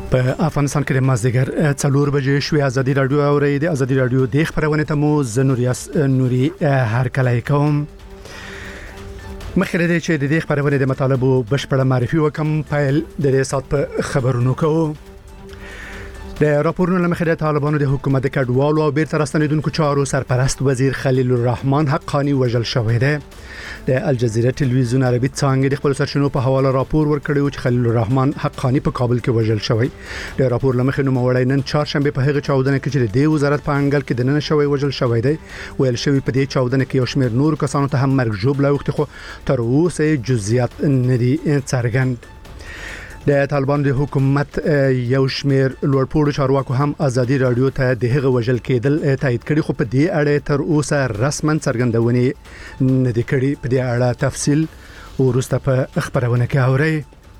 په افغانستان کې د مازدیګر 4 بجې شوې ازادي رادیو اوري د ازادي رادیو د خبرونه ته مو نوري هر کله کوم مخکې د چې د خبرونه د مطالبه بشپړه معرفي وکم فایل د سات په خبرونو کوو د راپورونو لمخې د طالبانو د حکومت د کډوالو او بیرته راستنیدونکو چارو سرپرست وزیر خلیل الرحمن حقانی وژل شوی دی د الجزیره ټلویزیون عربي څنګه د خپل سرچینو په حواله راپور ورکړی چې خلیل الرحمن حقانی په کابل کې وژل شوی د راپور لمخې نو موړی نن چهارشنبه په هغه چاودنه کې چې د وزارت په انګل کې د نن شوی وژل شوی دی ویل شوی په دې چاودنه کې یو شمېر نور کسانو ته هم مرګ ژوبله وخت خو تر اوسه جزئیات ندي څرګند د طالبان د حکومت یو شمېر لوړپوړو چارواکو هم ازادي رادیو ته د هغه وژل کېدل تایید کړي خو په دې اړه تر اوسه رسماً څرګندونې نه دي کړي په دې اړه تفصیل ورسته په خبرونه کې اوري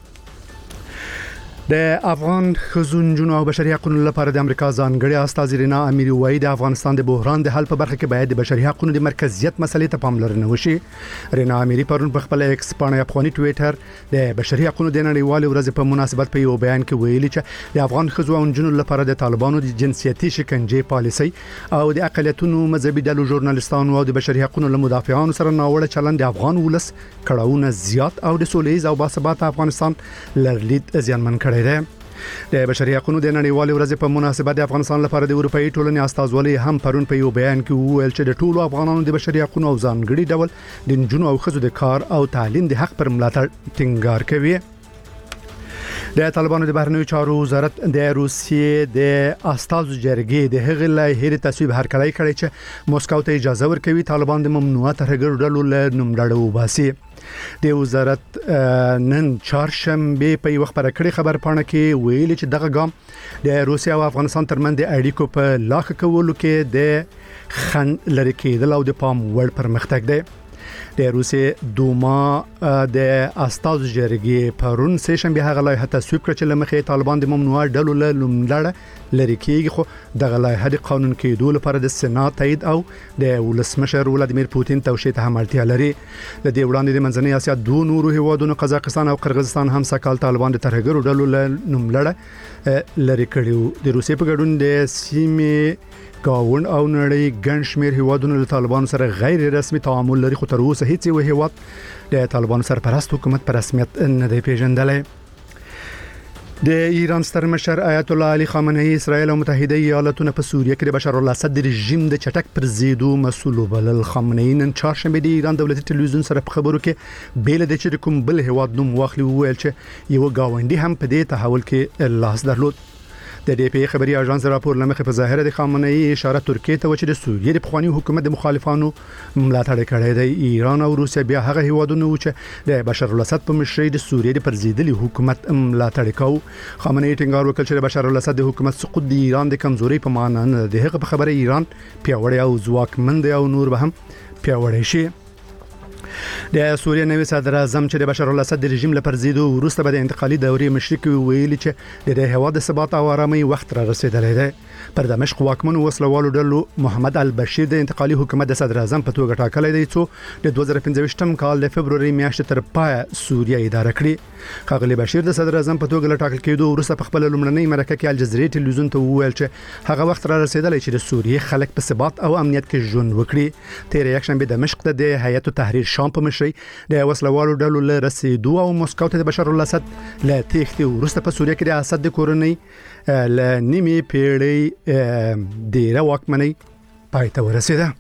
د افغان خزونجونو او بشري حقوقو لپاره د امریکا ځانګړي استاذ رینا اميري وایي د افغانستان د بحران د حل په برخه کې باید د بشري حقوقو د مرکزیت مسلې ته پاملرنه وشي رینا اميري پرون په خپل ایکس باندې افغاني ټوئیټر د بشري حقوقو د نړیوال ورځ په مناسبت په یو بیان کې ویلي چې د افغان خزونجونو لپاره د طالبانو د جنسيتي شکنجې پالیسي او د اقلیتونو مذهبي ډلو ژورنالستانو او د بشري حقوقو له مدافعانو سره ناوړه چلند د افغان ولس کړهونه زیات او د سولېز او باثبات افغانستان لرلید ځانمن کړی د بشري حقوقو د نړیوال ورځ په مناسبت د افغانستان لپاره د اروپאי ټولنې استازولي هم پرون په یو بیان کې وویل چې د ټولو افغانانو د بشري حقوقو او ځانګړي ډول د جنونو او خزو د کار او تعلیم د حق پر ملاتړ ټینګار کوي د طالبانو د بهرنیو چارو وزارت د روسیې د استازو جرګې د هغې لایحې تصویب هرکلی کړی چې موسکو ته اجازه ورکوي طالبان د ممنوعه ترهګرو ډلو له نوملړ وباسي د وزارت نن چهارشنبه په یو خبره کړي خبر پاڼه کې ویلي چې دغه ګام د روسیا او افغانستان ترمنځ د اړیکو په لاخ کولو کې د خن لري کېدل او د پام وړ پرمختګ دی د روسیې دوما د استاذ جرګې پرون سه شنبه هغه لایحه تصویب کړ چې لمخې طالبان د ممنوعه ډلو له لومړی لري کېږي خو دغه لایحه د قانون کېدو لپاره د سېنات تایید او د ولسمشر ولادیمیر پوتین توشیح ته هم اړتیا لري د دې وړاندې د منځنۍ اسیا دوه نورو هیوادونو قزاقستان او قرغیزستان هم سکهال طالبان د ترهګرو ډلو له لومړی لري کړیو د روسیې په ګډون د سیمې گاون او نړۍ ګڼ شمېر هیوادونو له طالبانو سره غیر رسمي تعامل لري خو تر اوسه هیڅ یو هیواد د طالبانو سرپرست حکومت په رسمیت نه دی پیژندلی د ایران ستر مشر آیت الله علي خامنه‌ای اسرائیل او متحده ایالاتونه په سوریه کې د بشار الاسد د رژیم د چټک پرزیدو مسؤل بلل خامنه‌ای نن چهارشنبه د ایران دولتي ټلویزیون سره په خبرو کې بیل د چې کوم بل هیواد نوم واخلي وویل چې یو گاونډي هم په دې تحول کې لاس درلود د ډي پی خبري اژانس راپور لمخې په ظاهر د خامنه‌ای اشاره ترکیه ته و چې د سوریې د پخوانی حکومت د مخالفانو ملاتړ کړی دی ایران او روسیا بیا هغه هیوادونه و چې د بشار الاسد په مشرۍ د سوریې د پرزیدلي حکومت ملاتړ کوي خامنه‌ای ټینګار وکړ چې د بشار الاسد د حکومت سقوط د ایران د کمزوري په معنی نه دی هغه په خبره ایران پیاوړی او ځواکمن دی او نور به هم پیاوړی شي د سوریه نوی صدر اعظم چې د بشار الاسد د رژیم لپاره زیدو وروسته به د انتقالي دورې مشرک ویلي چې د هوا د ثبات او آرامۍ وخت را رسیدلی دی پر دمشق واکمن وسلوالو ډلو محمد البشیر د انتقالي حکومت د صدر اعظم په توګه ټاکلی دی چې د 2015 کال د فبرवरी میاشتې تر پای سوریه اداره کړي ښاغلی بشیر د صدر اعظم په توګه ټاکل کېدو وروسته په خپل لومړنۍ مرکه کې الجزیره ټلویزیون ته وویل چې هغه وخت را رسیدلی چې د سوریې خلک په ثبات او امنیت کې ژوند وکړي تیر یک شنبه دمشق ته د هیئت تحریر شام په مشرۍ د وسلوالو ډلو له رسیدو او مسکو ته د بشار الاسد له تېښتې وروسته په سوریه کې د اسد د کورنۍ له نیمې پیړۍ ډیره واکمنۍ پای ته ورسیده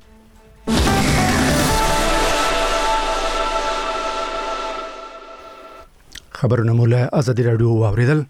خبرونه مو له ازادي رادیو واوریدل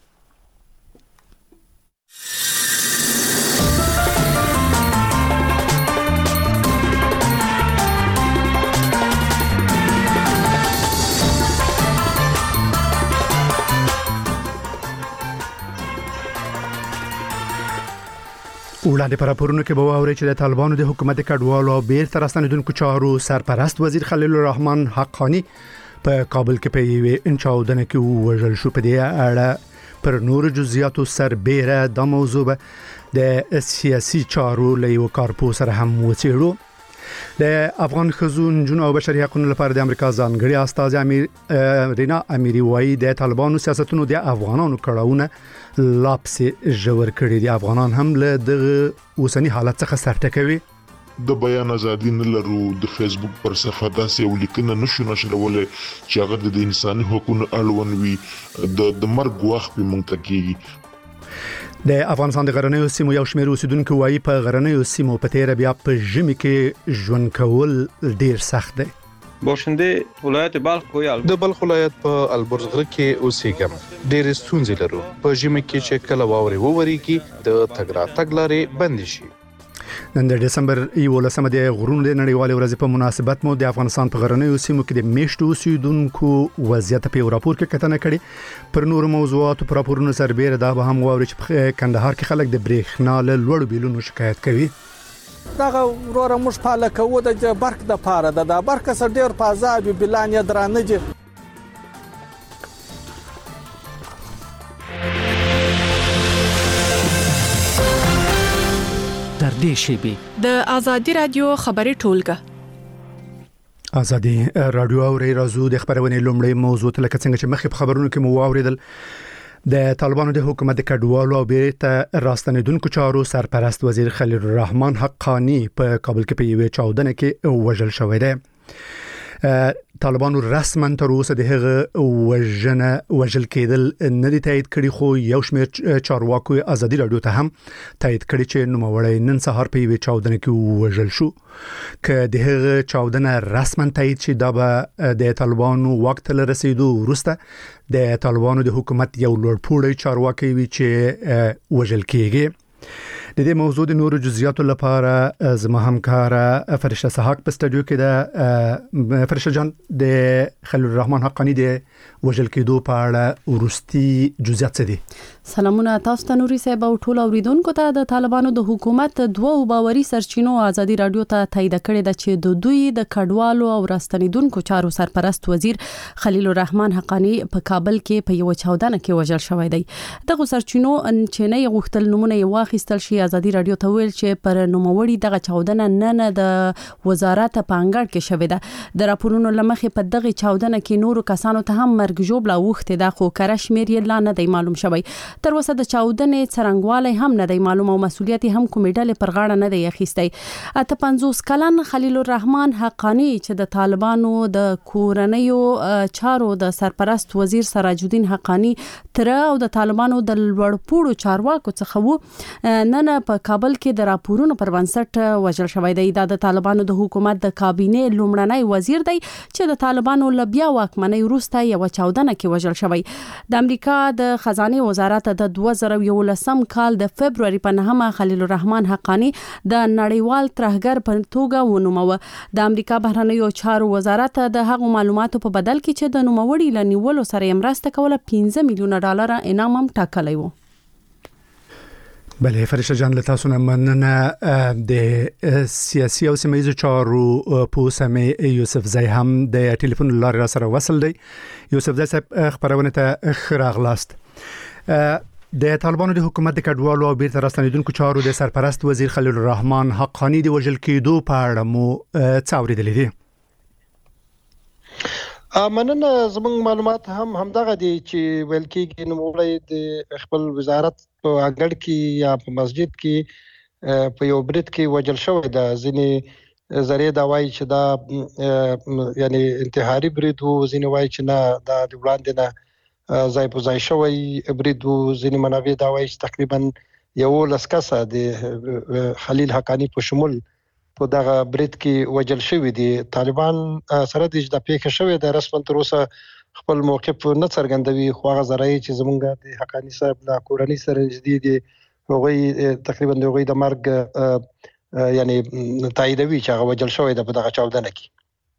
وړاندې پر راپورونو کې به واوري چې د طالبانو د حکومت کډوالو او بیرته راستنیدونکو چارو سرپرست وزیر خلیل الرحمن حقانی په کابل کې په یوې چاودنه کې وژل شو په دې اړه پر نور جزئیاتو سربېره د موضوع د سیاسي چارو له یو کارپو سره هم وڅېړو د افغان خزون جنو او بشري حقوقو لپاره د امریکا ځانګړي استاذ رینا امیری وایي د طالبانو سیاستونو د افغانانو کړهونه لاپسې ژور کړي دي. افغانان هم له دغه اوسنی حالت څخه سرټکوي. د بیان ازادي نه لرو. د فیسبوک پر صفحه داسې یو لیکنه نشو نشرولای چې هغه د انساني حقوقو اړوند وي. د مرګ وخت په مونږ ته کېږي. د افغانستان د غرنیو سیمو یو شمېر اوسیدونکو وایي په غرنیو سیمو په تیر بیا په ژمي کې ژوند کول ډیر سخت دی. باشنده ولایت بلخ کویل د بلخ ولایت په البرز غره کې اوسېږم. ډېر ستونزې لرو. په ژمي کې چې کله واورې ووريږي د تګ راتګ لارې بند شي. نن د دسمبر 11 د غرونو د نړیوالې ورځې په مناسبت مو د افغانستان په غرنیو سیمو کې د میشتو اوسیدونکو وضعیت په راپور کې کتنه کړې. پر نور موضوعاتو پر راپورونو سربېره دا به هم واوري چې په کندهار کې خلک د برېښنا له لوړ بیلونو شکایت کوي. دغه وروره موږ پاله کوو د برق د پاره د برق سره ډیر پازاب بلان یې درانه دي. تر دې شیبې د ازادي رادیو خبري ټولګه ازادي رادیو اوري رازو د خبرونه لومړی موضوع ته لکه څنګه چې مخکې خبرونو کې مو واوریدل د طالبانو د حکومت د کډوالو او بیرته راستنیدونکو چارو سرپرست وزیر خلیل الرحمن حقانی په کابل کې په یوه چاودنه کې وژل شوی دی. طالبانو رسما تر اوسه د هغه وژل کېدل نه دي تایید کړي، خو یو شمېر چارواکو ازادي رادیو ته هم تایید کړي چې نوموړی نن سهار په یوه چاودنه کې وژل شو. که د هغه چاودنه رسما تایید شي دا به د طالبانو وخت له رسیدو وروسته د طالبانو د حکومت یو لوړپوړی چارواکي وي چې وژل کېږي. د دې موضوع د نورو جزئیاتو لپاره زما همکار فرشته سحاق په استودیو کې ده. فرشته جان، د خلیل الرحمن حقانی د وژل کېدو په اړه ورستي جزئیات څه دي؟ سلامونه تاسو ته نوري صاحب او ټول اوریدونکو ته. د طالبانو د حکومت دوه باوري سرچینو ازادي رادیو ته تایید کړی د چې د دوی د کډوالو او راستنیدونکو چارو سرپرست وزیر خلیل الرحمن حقانی په کابل کې په یو چاودنه کې وژل شوی دی. دغه سرچینو چې نه غوښتل نمونه یې واخیستل شي ازادي رادیو ته ویل چې پر نوموړي دغه چاودنه نه د وزارت په انګړ کې شوې ده. د راپورونو لمخې په دغه چاودنه کې نورو کسانو ته هم مرګ ژوبله وخته ده، خو کره شمیر یې لا نه دی معلوم شوی. تر اوسه د چاودنې څرنګوالی هم نه دی معلوم او مسولیت هم کومې ډلې پر غاړه نه دی اخیستی. 50 کلن خلیل الرحمن حقانی چې د طالبانو د کورنیو چارو د سرپرست وزیر سراج الدین حقانی تر او د طالبانو د لوړپوړو چارواکو څخه وو، نن په کابل کې د راپورونو پر بنسټ وژل شوی دی. دا د طالبانو د حکومت د کابینې لومړنی وزیر دی چې د طالبانو له بیا واکمنۍ وروسته یو چاودنه کې وژل شوی. د امریکا د خزانه وزارت د 2011 کال د فبرवरी په 9 خلیل الرحمن حقانی د نړیوال ترهګر په توګه ونوموه. د امریکا بهرنیو چارو وزارت د هغو معلوماتو په بدل کې چې د نوموړي لنیولو سره مرسته کوله $15 میلیون انعام هم ټاکلی و. بله فرشته جان، له تاسو نه مننه. د سیاسي او سیمه‌ایزو چارو پوسمه یوسف زئی هم د ټلیفون لارې را سره وصل دی. یوسف زئی صاحب، خبرونه ته خراغلاست. د طالبانو د حکومت د کډوالو او بیرته راستنیدونکو چارو د سرپرست وزیر خلیل الرحمن حقانی د وژل کېدو په اړه مو څه اورېدلي دي؟ مننه. زموږ معلومات هم همدغه دي چې ویل کېږي نوموړی د خپل وزارت په انګړ کې یا په مسجد کې په یو برید کې وژل شوی ده. ځینې ذریعې دا وایي چې دا یعنی انتحاري برید و، ځینې وایي چې نه دا د وړاندې نه ځای په ځای شوی برید و. ځینې منابع دا وایي چې تقریبا 11 کسه د خلیل حقانی په شمول په دغه برید کې وژل شوی دي. طالبان سره د اجدا پیښه شوې ده، رسما تر اوسه خپل موقف نه څرګندوي، خو هغه ذرایع چې زمونږ د حقانی صاحب له کورنۍ سره نږدې دي هغوی تقریبا د هغوی د مرګ یعنی تاییدوي چې هغه وژل شوی ده په دغه چاودنه کې.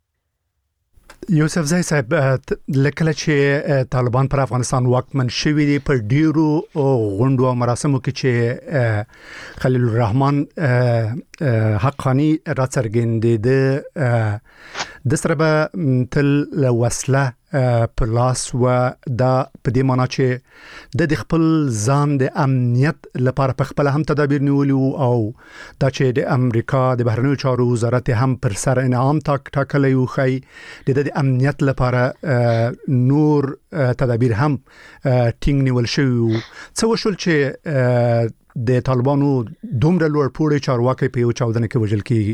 یوسف زئی صاحب، لکه چې طالبان پر افغانستان واکمن شوي دي، په ډیرو غونډو او مراسمو کې چې خلیل الرحمن حقانی را څرګندېده د سره به تل وسله په لاس و دا په دې معنی چې د خپل ځان د امنیت لپاره په خپل هم تدابیر نیولي او دا چې د امریکا د بهرنیو چارو وزارت هم پر سر انعام ټاکلی و خی د امنیت لپاره نور تدابیر هم ټینګ نیول شوی څه وشول چې د طالبانو دومره لوړ پوړی چارواکي په یو چاودنه کې وژل کیږي.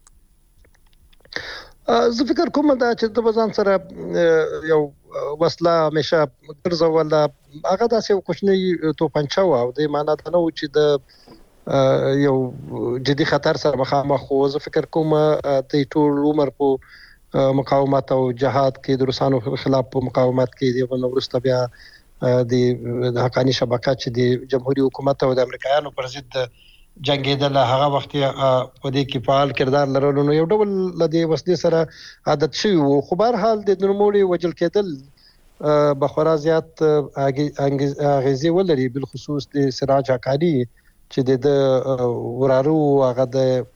زه فکر کوم دا چې د بزان سره یو وسله همیشه ګرځول هغه داسې یو کوچنی توپنچه او د معنا د نو چې د یو جدي خطر سره مخامخ خو زه فکر کوم د ټول عمر په مقاومت او جهاد کې د روسانو خلاف په مقاومت کې د ورسته بیا د حقانی شبکه چې د جمهوریت حکومت او د امریکایانو پر ضد جنگیدل هغه وخت په دې کې فعال کردار لرلو نو یو ډول لدی وسلې سره عادت شوی او خو بهر حال د نورموړي وجل کېدل بخورا زیات اغیزه ولري بل خصوص د سراج حقانی چې د ورارو هغه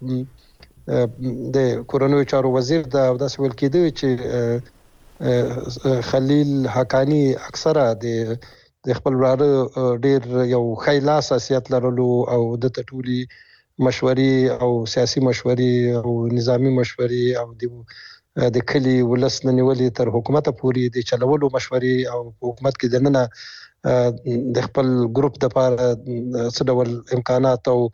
د کورونوي چارو وزیر د داس ول کېدو چې خلیل حقانی اکثره د خپل وراره ډیر یو خیلا اساسیت لرلو او د ټولي مشورې او سیاسي مشورې او نظامی مشورې او د کلی ولسن نیولې تر حکومت پورې د چلولو مشورې او حکومت کې دننه د خپل ګروپ د لپاره څه ډول امکانات او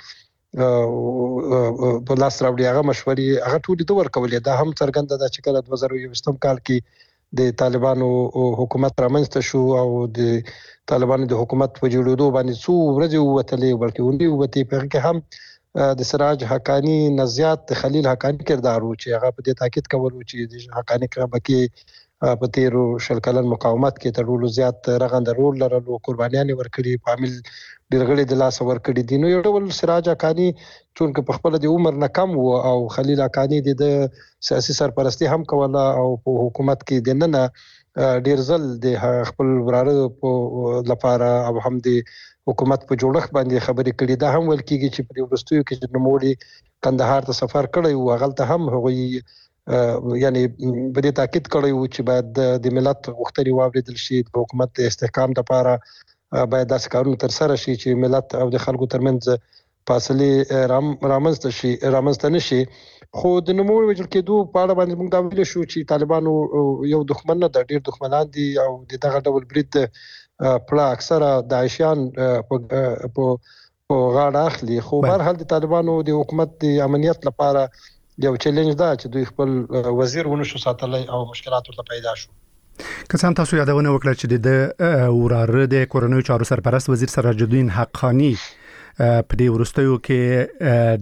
په لاس راوړي هغه مشورې هغه ټول د ورکولې دا هم څرګنده ده چې کله 2021 کال کې د طالبانو حکومت رامنځته شو او د طالبانو د حکومت په جوړېدو باندې څو ورځې وتلې بلکې ونی وتی په کې هم د سراج حقانی نزيات خلیل حقانی کردار و چې هغه په دې تاکید کول چې د حقانی کړه کې په تیرو شل کلن مقاومت کې ترولو زیات رغند رول لرلو قربانيان ورکړي فامیل ډیرغړي د لاس ورکړي دي نو یو ډول سراج حقانی چې په خپل د عمر نه کم و او خلیل حقانی د سیاسي سرپرستی هم کوله او په حکومت کې د نن ډیر ځل د خپل وراره په لپاره او هم د حکومت په جوړښت باندې خبرې کړي دا هم ول کېږي چې په ورستیو کې د نوموړي کندهار ته سفر کړی او غلطه هم هغوی یعنی په دې تاکید کړی و چې باید د ملت غوښتنې واوریدل شي د حکومت د استحکام لپاره باید داسې کارونه تر سره شي چې ملت او د خلکو ترمنځ فاصله رامنځته نشي خو د نوموړي وجل کېدو په اړه باندې موږ دا ویل شو چې طالبانو یو دښمن نه د ډیر دښمنان دي او دغه ډول برید په اکثره داعشیان په غاړه اخلي خو بهر حال د طالبانو د حکومت د امنیت لپاره یو چیلنج ده چې دوی خپل وزیر ونشو ساتلای او مشکلات ورته پیدا شو. که څنګه تاسو یادونه وکړه چې د وراره د کورونوي چارو سرپرست وزیر سراج الدین حقانی په دې ورستیو کې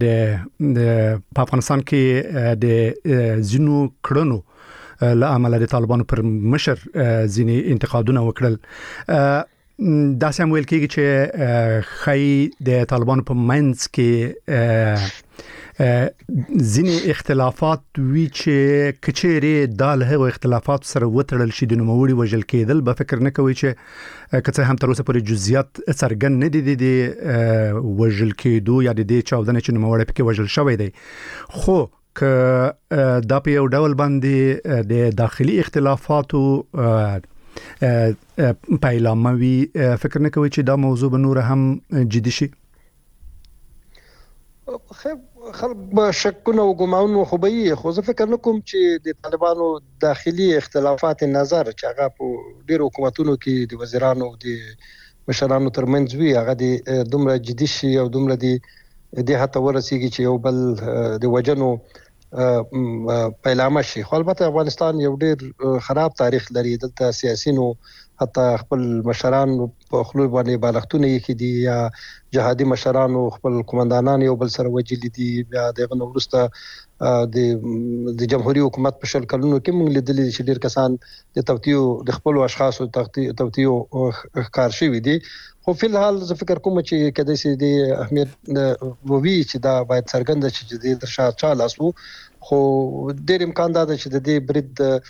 د افغانستان کې د زینو کړنو له عمله د طالبانو پر مشر ځینی انتقادونه وکړل دا سم ویل کېږي چې خی د طالبانو په منځ کې ځینی اختلافات وی چې کچېری د هغه اختلافات سره وتړل شي د نوموړي وجل کېدل به فکر نه کوي چې کڅه هم تر اوسه پورې جزئیات څرګند نه دي د وجل کېدو یا د چاودنې چې نوموړي پکې وجل شوی دی خو که دا په یو ډول باندې د داخلي اختلافاتو پایلاموي فکر نه کوي چې دا موضوع به نور هم جدي شي. خلک به شکونه او ګمانونه خو به خو زه فکر نکوم چې د طالبانو داخلي اختلافات نظر چې هغه په ډیرو حکومتونو کې د وزیرانو او د مشرانو ترمنځ وي هغه د دومره جدي شي او دومره د هته ورسیږي چې یو بل د وجنو پیلامه شي خو البته افغانستان یو ډیر خراب تاریخ لري دلته سیاسيونو حتی خپل مشران په خلوی باندې بالښتونه یې دي یا جهادي مشران خپل قومندانان یو بل سره وجلی دي بیا دغه نورسته د جمهوریت حکومت په شل کلونو کې موږ لیدل چې ډیر کسان د توتیو د خپل اشخاصو توتیو کار شوی دي خو په الحال زه فکر کوم چې کله چې د اهمیت ووی چې دا باید څرګنده شي چې د شاه چاله اسو خو ډیر امکان ده چې د دې برید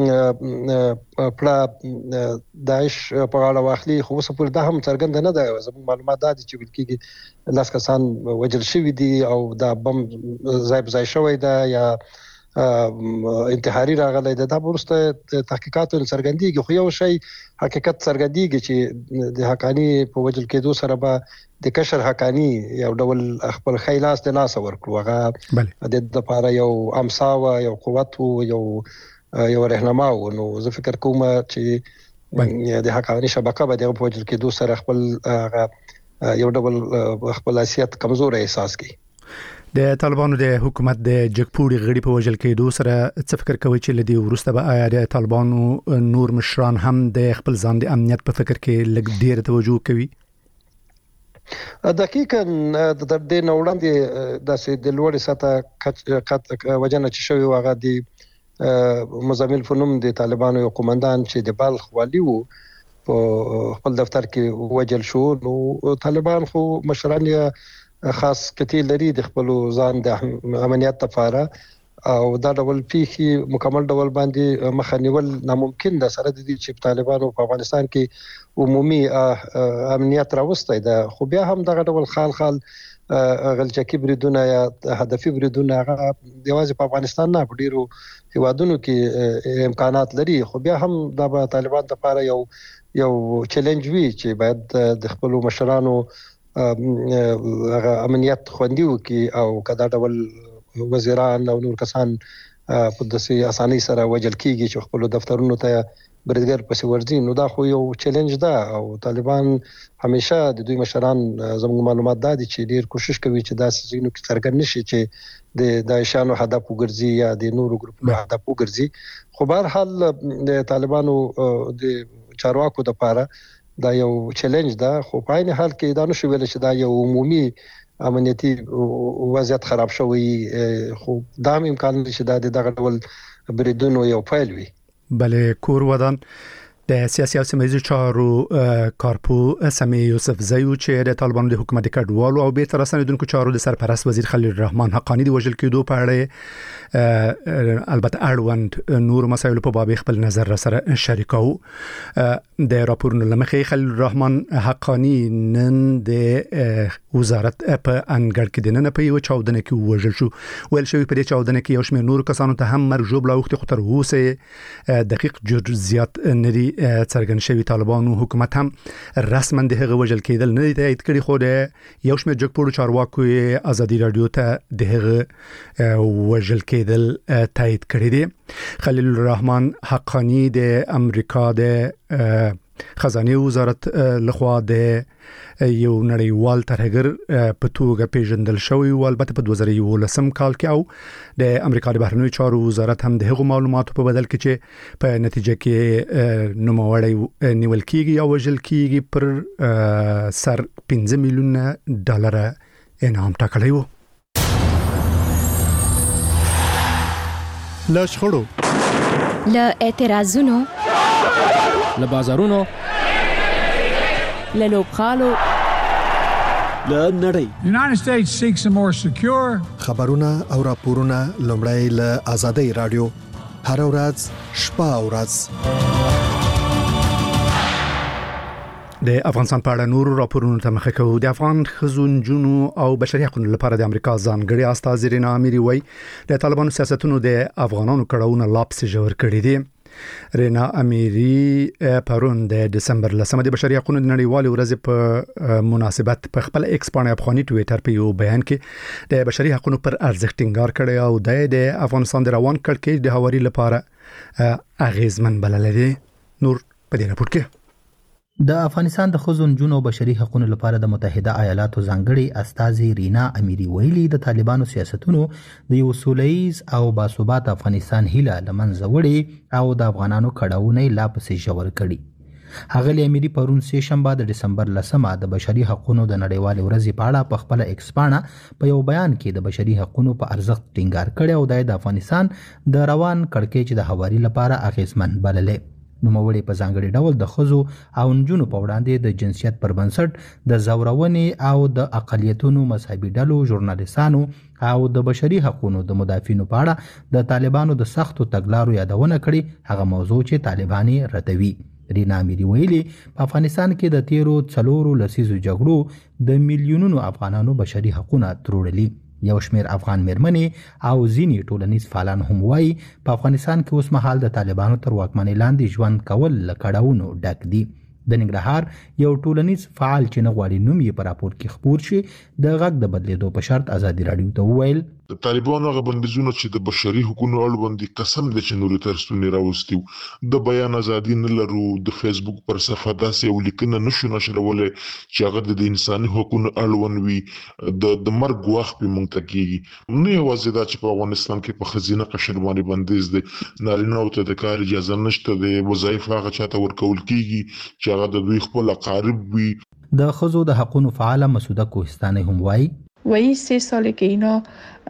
پړه داعش په اړه واخلي خو اوس پورې دا هم څرګند نه ده زموږ معلومات ده چې ولکې لاس کسان وجل شوی دي او دا بم ځای شوی ده یا انتحاري راغلی دا ورسته تحقیقاتو څرګندېږي خو یو شی حقیقت څرګندېږي چې د حقانی په وجل کېدو سره به د کشر حقانی یو ډول خپل خیلاس د لاس ورکړو هغه د لپاره یو امساوه یو قوت یو رهنما و نو زه فکر کوم چې د حقانی شبکه به د وجل کېدو سره خپل یو ډول خپل حیثیت کمزور احساس کوي. د طالبانو د حکومت د جګپوړي غړي په وژل کېدو سره څه فکر کوي چې لدی ورسته به آیا د طالبانو نور مشران هم د خپل ځان د امنیت په فکر کې لږ ډیر توجه کوي؟ دقیقاً د دې نوړاندې د لوړې سطح وجنه چې شوی واغه د مزامل فنوم د طالبانو یو قومندان چې د بلخ والی وو په خپل دفتر کې وجل شو. نو طالبان خو مشران خاص کتیل لري د خپل ځان د امنیت لپاره او دا ډول پیخي مکمل ډول باندې مخنیول ناممکن ده سره د دې چې طالبانو په افغانستان کې عمومي امنیت راوستي ده خو بیا هم دغه ډول خال غلچکی بریدونه یا هدفي بریدونه هغه دیوازه په افغانستان نه په ډیرو هیوادونو کې امکانات لري خو بیا هم د طالبان لپاره یو چیلنج وی چې باید د خپل مشرانو امنیت خوندي وکي او کدا ډول وزیران او نور کسان په داسې اسانۍ سره وجل کیږي چې خپل دفترونو ته بریدګر پسې ورځي. نو دا خو یو چیلنج ده او طالبان همیشه د دوی مشران زموږ معلومات دادي چې ډیر کوشش کوي چې دا سيزونو کې څرګند نشي چې د داعشانو هدف وګرځي یا د نورو ګروپونو هدف وګرځي. خو بهر حال د طالبانو د چارواکو لپاره دا یو چیلنج ده خو په عین حال کې دا نشو ویل چې دا یو عمومي امنیتي وضعیت خراب شوی خو دا امکان لري چې دا دغه ډول بریدونو یو فایل وي. بله کور ودان د سیاسي او سیمه‌ییزو چارو کارپو سمیع یوسف زیو چې د طالبانو د حکومت کډوالو او بیرته راستنیدونکو چارو د سرپرست وزیر خلیل الرحمن حقانی د وژل کېدو په اړه البته اړوند نور مسایل په باب خپل نظر سره شریکو. د راپورونو لمخې خلیل الرحمن حقانی نن د وزارت په انګړ کې د نن په یو چاودنه کې وژل شو. ویل شوی په دې چاودنه کې یو شمېر نور کسانو ته هم مرګ ژوبله وخت خطر اوسه دقیق جزئیات نری څرګند شوی. طالبانو حکومت هم رسما د هغه وژل کېدل نه دی تایید کړی خو د یو شمېر جګپوړو چارواکو ازادي رادیو ته د هغه وژل کېدل تایید کړی دی. خلیل الرحمن حقانی د امریکا د خزانه وزارت لخوا د یو نړیوال ترهګر په توګه پیژندل شوی او البته په 2011 کال کې او د امریکا د بهرنیو چارو وزارت هم د هغو معلوماتو په بدل کې چې په نتیجه کې نوموړی نیول کېږي او وژل کېږي پر سر 15 میلیون ډالر انعام ټاکلی و. له شخړو له اعتراضونو له بازارونو له لوبخالو له نړۍ United States seeks a more secure خبرونه او راپورونه لومړی له آزادۍ رادیو هر ورځ شپه او ورځ د افغانستان په اړه نور راپورونه ته مخه کوو. د افغان خزونجونو او بشري حقوقو لپاره د امریکا ځانګړي استاذ رینا امیری وای د طالبانو سیاستونو د افغانانو کړهونه لاپس جوړ کړی دي. رینا امیری پرون د دسمبر لسمه د بشري حقوقو د نړیوال ورځ په مناسبت په خپل ایکس باندې افغاني ټویټر په یو بیان کې د بشري حقوقو پر ارزښت ټینګار کړی او د افغانستان د روان کړکېچ د هواري لپاره اغیزمن بلل دي. نور په دې راپور کې د افغانستان د خزونجونو بشري حقوقو لپاره د متحده ایالاتو ځانګړي استاذ رینا امیری ویلي د طالبانو سیاستونو د یو سولهییز او باثبات افغانستان هیله لمنځه وړي او د افغانانو کړهونه لا پسې ژور کړي. هغه امیری پرون سه شنبه د دسمبر لسمه د بشري حقوقو د نړیوال ورځ په اړه په خپل ایکس باندې په یو بیان کې د بشري حقوقو په ارزښت ټینګار کړی او د افغانستان د روان کړکېچ د هواري لپاره اغیزمن بللې. نوموړي په ځانګړي ډول د ښځو او نجونو په وړاندې د جنسیت پر بنسټ د زورونې او د اقلیتونو مذهبي ډلو ژورنالیستانو او د بشري حقوقو د مدافعینو په اړه د طالبانو د سختو تګلارو یادونه کړې، هغه موضوع چې طالبان ردوي. رینا امیری ویلي په افغانستان کې د تیرو 4 لسیزو جګړو د میلیونونو افغانانو بشري حقوقونه تروړلي. یو شمیر افغان میرمنې او ځینې ټولنیز فعالان هم وایي په افغانستان کې اوس مهال د طالبانو تر واکمنۍ لاندې ژوند کول له کړاوونو ډک دي. د ننګرهار یو ټولنیز فعال چې نه غواړي نوم یې په راپور کې خپور شي د غږ د بدلیدو په شرط ازادي راډیو ته وویل د طالبانو هغه بندیزونه چې د بشري حقوقو اړوند قسم دي چې نوري ترستونی راوستي د بیان ازادي نه لرو. د فیسبوک پر صفحه داسې یو لیکنه نشو نشرولای چې هغه د انساني حقوقو اړوند وي د مرګ وخت په مونږ ته کیږي. نه یوازې دا چې په افغانستان کې په خزینه قشر باندې بندیز دي نارینه او ته د کار اجازه نشته د وظایف هغه چاته ورکول کیږي چې هغه د دوی خپل اقارب وي. د ښځو د حقوقو فعاله مسعوده کوهستاني هم وایي وایي 3 ساله کې اینا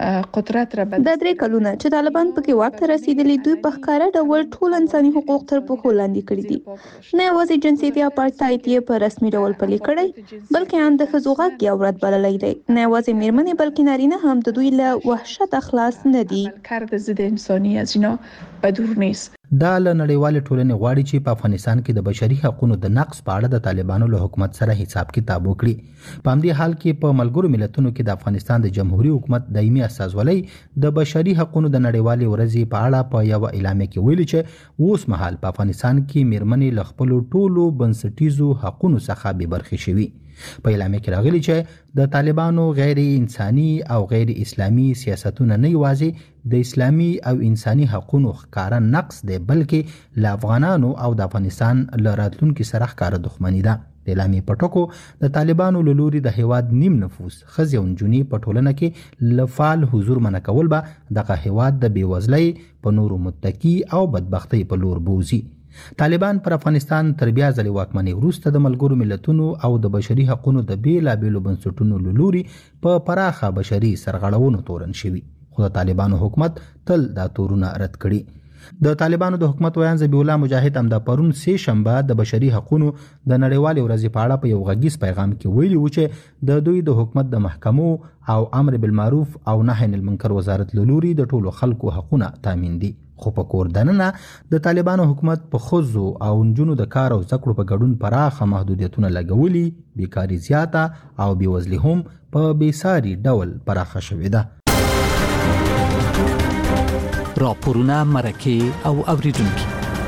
قدرت را بند. دا 3 کلونه چې طالبان پکې واک ته رسیدلی دوی په ښکاره ډول ټول انساني حقوق تر پښو لاندې کړي دي. نه یوازې جنسیتي اپارټایډ یې په رسمي ډول پلي کړی بلکې هم د ښځو غږ یې اورېد بللی دی. نه یوازې میرمنې بلکې نارینه هم د دوی له وحشت خلاص نه دي. کار د ضد انساني از اینا بدور نیست. دا له نړیوال ټولنې غواړي چې په افغانستان کې د بشري حقوقو د نقض په اړه د طالبانو له حکومت سره حساب کتاب وکړي. په همدې حال کې په ملګرو ملتونو کې د افغانستان د جمهوریت حکومت دایمي استازولۍ د بشري حقوقو د نړیوالې ورځې په اړه په یو اعلامیه کې ویلي چې اوس مهال په افغانستان کې میرمنې له خپل ټولو بنسټیزو حقوقو څخه بې برخې شوي. په اعلامیه کې راغلي چې د طالبانو غیر انساني او غیر اسلامي سیاستونه نه یوازې د اسلامي او انساني حقوقو ښکارا نقص دی بلکې له افغانانو او د افغانستان له راتلونکو سره ښکارا دښمني ده. د اعلامیې په ټکو د طالبانو له لوري د هیواد نیم نفوس ښځې او نجونې په ټولنه کې له فعال حضور منع کول به دغه هیواد د بېوزلۍ په نورو متکي او بدبختۍ په لور بوځي. طالبان پر افغانستان تر بیا ځلې واکمنۍ وروسته د ملګرو ملتونو او د بشري حقوقو د بیلابیلو بنسټونو له لوري په پراخه بشري سرغړونو تورن شوي خو د طالبانو حکومت تل دا تورونه رد کړي. د طالبانو د حکومت ویان ذبیح الله مجاهد هم د پرون 3 شنبه د بشري حقوقو د نړیوالې ورځې په اړه په یو غږیز پیغام کې ویلي و چې د دوی د حکومت د محکمو او امر بالمعروف او نهي عن المنکر وزارت له لوري د ټولو خلکو حقوقونه تامین دي. خو په کور دننه د طالبانو حکومت په ښځو او نجونو د کار او زده کړو په ګډون پراخه محدودیتونه لګولي، بیکاري زیاته او بېوزلي هم په بېساري ډول پراخه شوې ده. راپورونه مرکه او اوریدونکي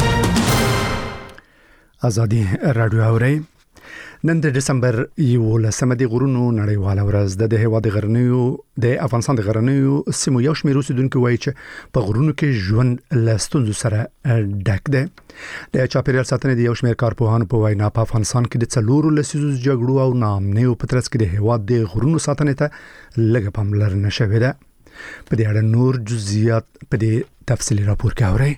ازادي رادیو اوري نن د دسمبر 11 د غرونو نړیواله ورځ د هیواد غرنیو د افغانستان د غرنیو سیمو یو شمېر اوسیدونکو وایي چې په غرونو کې ژوند له ستونزو سره ډک دی. د چاپیریال ساتنې د یو شمېر کارپوهانو په وینا په افغانستان کې د څلورو لسیزو جګړو او ناامنیو په ترڅ کې د هیواد د غرونو ساتنې ته لږه پاملرنه شوې ده. په دې اړه نور جزئیات په دې تفصیلي راپور کې اورئ.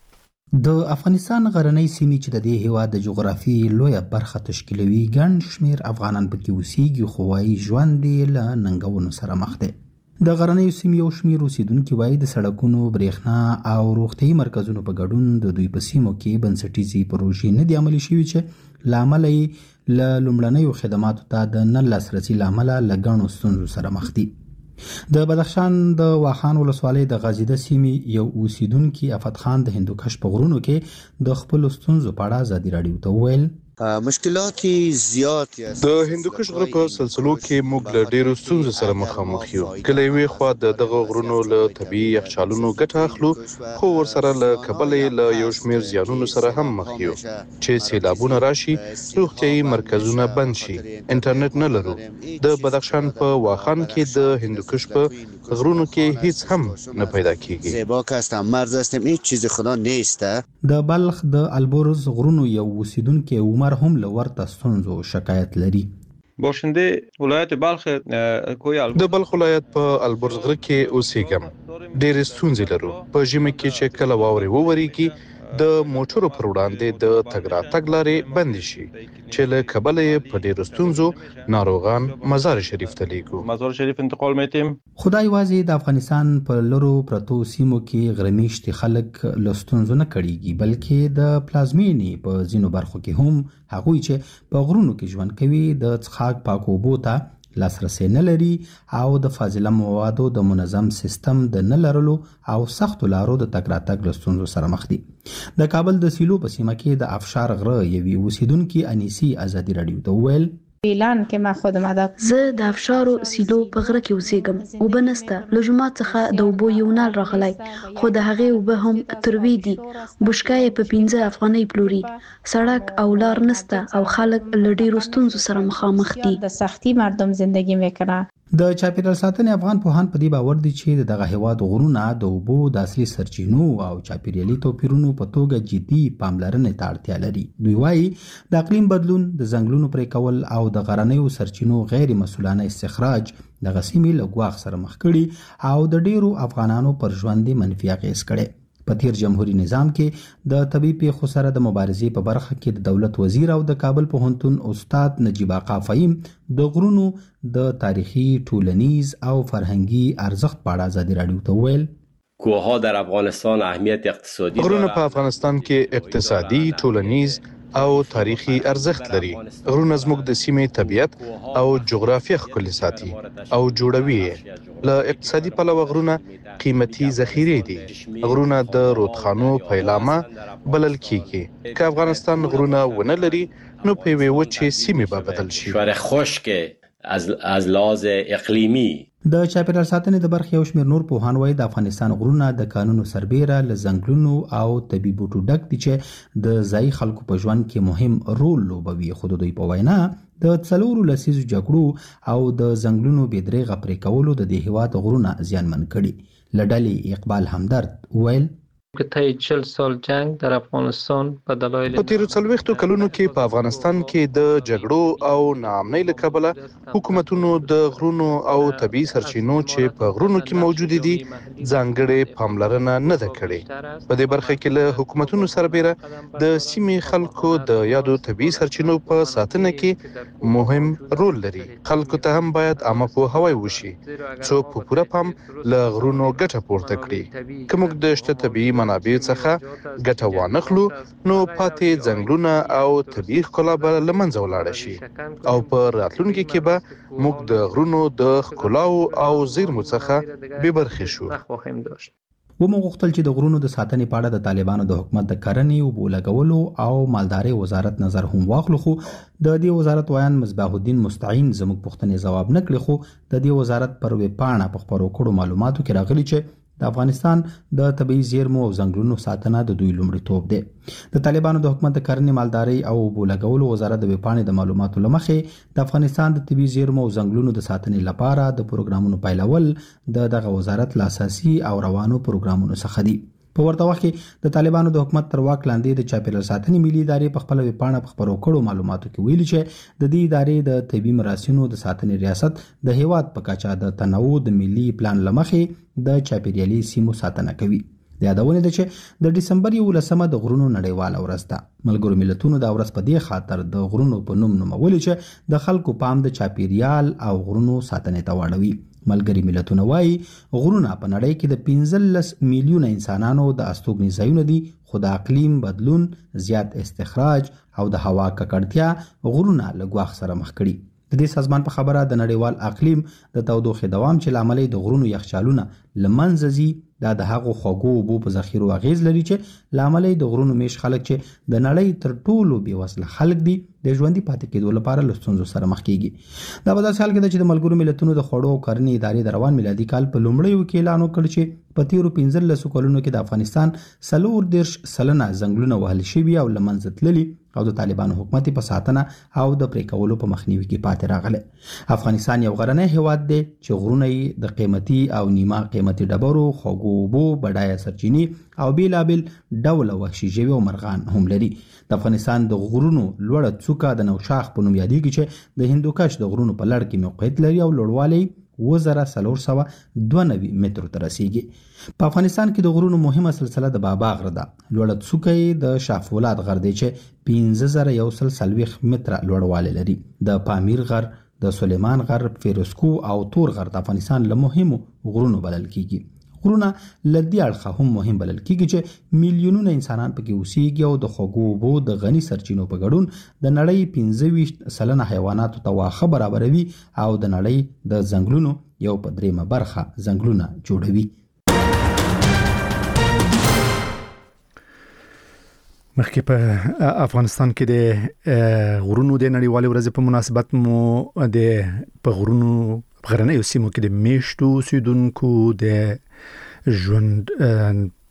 د افغانستان غرنۍ سیمې چې د دې هیواد د جغرافي لویه برخه تشکیلوي ګڼ شمېر افغانان پکې اوسېږي خو وایي ژوند یې له ننګونو سره مخ دی. د غرنیو سیمې یو شمېر اوسیدونکي وایي د سړکونو، برېښنا او روغتیايي مرکزونو په ګډون د دوی په سیمو کې بنسټیزې پروژې نه دي عملي شوي چې له امله یې له لومړنیو خدماتو ته د نه لاسرسي له امله له ګڼو ستونزو سره مخ دي. د بدخشان د واخان ولسوالۍ د غازیده سیمې یو اوسیدونکي افت خان د هندوکش په غرونو کې د خپل ستونزو په اړه ازادي راډیو ته وویل مشکلات زیات د هندوکش غره په سلسلو کې موږ له ډیرو ستونزو سره مخامخ یو. کله یوې خوا دغه غرونو له طبیعي یخچالونو ګټه اخلو خو ورسره له کبله له یو شمېر زیانونو سره هم مخ یو چې سیلابونه راشي، روغتیايي مرکزونه بند شي، انټرنیټ نه لرو. د بدخشان په واخان کې د هندوکش په غرونو کې هیڅ هم نه پیدا کیږي. زیبا که هستم، مرز هستم، هیچ چیز خدا نیست. د بلخ د البرز غرونو یو اوسیدونکي عمر هم له ورته ستونزو شکایت لري. باشنده ولایت بلخ د بلخ ولایت په البرز غره کې اوسېږم. ډېرې ستونزې لرو. په ژمي کې چې کله واورې وورېږي د موټرو پر وړاندې د تګ راتګ لارې بندې شي چې له کبله یې په ډېرو ستونزو ناروغان مزار شریف ته لیږو. مزار شریف انتقال میتیم. خدای یوازې د افغانستان په لرو پرتو سیمو کې غرمیشتي خلک له ستونزو نه کړيږي بلکې د پلازمینې په ځینو برخو کې هم هغوی چې په غرونو کې ژوند کوي د څښاک پاکو اوبو ته لاسرسي نه لري او د فاضله موادو د منظم سیستم د نه لرلو او سختو لارو د تګ راتګ له ستونزو سره مخ دي. د کابل د سیلو په سیمه کې د افشار غره یوې اوسیدونکي انیسي ازادي راډیو ته وویل اعلان کې ما خودم ادب زه د افشارو سیلو په غره کې اوسېږم او بنسته لجمات څخه د وبو یو نال راغلی خو د هغه وب هم تروي دي بشکای په 15 افغانۍ پلوري سړک او لار نسته او خلک لډیرو ستونزو سره مخامخ دي د سختي مردم زندگی میکنه. د چاپیریال ساتنې افغان پوهان په دې باور دي چې دغه هیواد غرونه د اوبو د اصلي سرچینو او چاپیریالي توپیرونو په توګه جدي پاملرنې ته اړتیا لري. دوی وایي د اقلیم بدلون، د ځنګلونو پرې کول او د غرنیو سرچینو غیر مسؤلانه استخراج د غسیمې له ګواښ سره مخ کړي او د ډیرو افغانانو پر ژوند منفي اغېز کړي. په تیر جمهوریت نظام کې د طبي پیښو سره د مبارزې په برخه کې د دولت وزیر او د کابل پوهنتون استاد نجیب آقا فهیم د غرونو د تاریخي، ټولنیز او فرهنګي ارزښت په اړه ازادي راډیو ته وویل کوهها در افغانستان اهمیت اقتصادی غرونه په افغانستان کې اقتصادي، ټولنیز او تاریخي ارزښت لري. غرونه زموږ د سیمې طبیعت او جغرافیه ښکلې ساتي او جوړوي. له اقتصادي پلوه غرونه قیمتي ذخیره دي. غرونه د رودخانو پیلامه بلل کیږي. که افغانستان غرونه ونه لري نو په یوې وچې سیمې به بدل شي. شوار خشک از لحاظ اقلیمی. د چاپیریال ساتنې د برخې یو شمېر نور پوهان وایي د افغانستان غرونه د کانونو سربیره له ځنګلونو او طبي بوټو ډک دي چې د ځایي خلکو په ژوند کې مهم رول لوبوي. خو د دوی په وینا د 4 لسیزو جګړو او د ځنګلونو بېدریغه پرې کولو د دې هېواد غرونه زیانمن کړي. له ډلې اقبال همدرد ویل که طی 40 سال جنگ در افغانستان په دلایل په تیرو 40 کلونو کې په افغانستان کې د جګړو او ناامنۍ له کبله حکومتونو د غرونو او طبيعي سرچینو چې په غرونو کې موجود دي ځانګړې پاملرنه نه ده کړې. په دې برخه کې له حکومتونو سربېره د سیمې خلکو د یادو طبيعي سرچینو په ساتنه کې مهم رول لري. خلکو ته هم باید عامه پوهاوی وشي څوک په پوره پام له غرونو ګټه پورته کړي. که موږ د شته طبيعي منابع څخه ګټه وانخلو نو پاتې ځنګلونه او طبيعي ښکلا به له منځه ولاړه شي او په راتلونکي کې به موږ د غرونو د ښکلاو او زیرمو څخه بې برخې شو. ومو غوښتل چې د غرونو د ساتنې په اړه د طالبانو د حکومت د کرنې، اوبو لګولو او مالدارۍ وزارت نظر هم واخلو، خو د دې وزارت ویان مصباح الدین مستعین زموږ پوښتنې ځواب نه کړي. خو د دې وزارت پر ویبپاڼه په خپرو کړو معلوماتو کې راغلي چې د افغانستان د طبيعي زیرمو او ځنګلونو ساتنه د دوی لومړیتوب دی. د طالبانو د حکومت د کرنې، مالدارۍ او اوبو لګولو وزارت د ویبپاڼې د معلوماتو له مخې د افغانستان د طبيعي زیرمو او ځنګلونو د ساتنې لپاره د پروګرامونو پیلول د دغه وزارت له اساسي او روانو پروګرامونو څخه دي. په ورته وخت کې د طالبانو د حکومت تر واک لاندې د چاپیریال ساتنې ملي ادارې په خپل ویبپاڼه په خپرو کړو معلوماتو کې ویلي چې د دې ادارې د طبي مراسمو د ساتنې ریاست د هیواد په کچه د تنوع د ملي پلان لمخې د چاپیریالي سیمو ساتنه کوي. د یادونه ده چې د ډسمبر 11 د غرونو نړیواله ورځ ده. ملګرو ملتونو د ورځ په دې خاطر د غرونو په نوم نومولې چې د خلکو پام د چاپیریال او غرونو ساتنې ته واړوي. ملګري ملتونه وایي غرونه په نړۍ کې د 15 میلیونه انسانانو د استوګنې ځایونه دي، خو د اقلیم بدلون، زیات استخراج او د هوا ککړتیا غرونه له ګواښ سره مخ کړي. د دې سازمان په خبره د نړیوال اقلیم د تودوخې دوام چې لامل د غرونو یخچالونه لمنځه ځي دا د هغو خوږو اوبو په ذخیرو اغیز لري چې لامل د غرونو میش خلک چې د نړۍ تر ټولو بې وسله خلک دي د ژوندۍ پاتې کېدو لپاره له ستونزو سره مخ کیږي. دا په داسې حال کې ده چې د ملګرو ملتونو د خوړو او کرنې ادارې د روان میلادي کال په لومړیو کې اعلان وکړ چې په تیرو 15 کلونو کې د افغانستان 40% ځنګلونه وهل شوي او له منځه تللي او د طالبانو حکومت په ساتنه او د پرې کولو په مخنیوي کې پاتې راغلی. افغانستان یو غرنی هیواد دی چې غرونه یې د قیمتي او نیمه قیمتي ډبرو، خوږو اوبو، بډایه سرچینې او بیلابیل ډوله وحشي ژوي او مرغان هم لري. د افغانستان د غرونو لوړه څوکه د نوشاخ په نوم یادېږي چې د هندوکش د غرونو په لړ کې موقعیت لري او لوړوالی 2492 مترو ته رسیږي. په افغانستان کې د غرونو مهمه سلسله د بابا غر ده. لوړه څوکه یې د شاه فولاد غر دی چې 15140 متره لوړوالی لري. د پامیر غر، د سلیمان غر، فیروزکو او تور غر د افغانستان له مهمو غرونو بلل کیږي. غرونه لدی اړخه هم مهم بلل کیږي چې میلیونونه انسانان پکې اوسېږي او د خوږو اوبو د غني سرچینو په ګډون د نړۍ 25% حیواناتو ته واښه برابروي او د نړۍ د ځنګلونو یو په درېمه برخه ځنګلونه جوړوي. مخکې په افغانستان کې د غرونو د نړیوالې ورځې په مناسبت مو د په غرونو غرنیو سیمو کې د میشتو اوسیدونکو د ژوند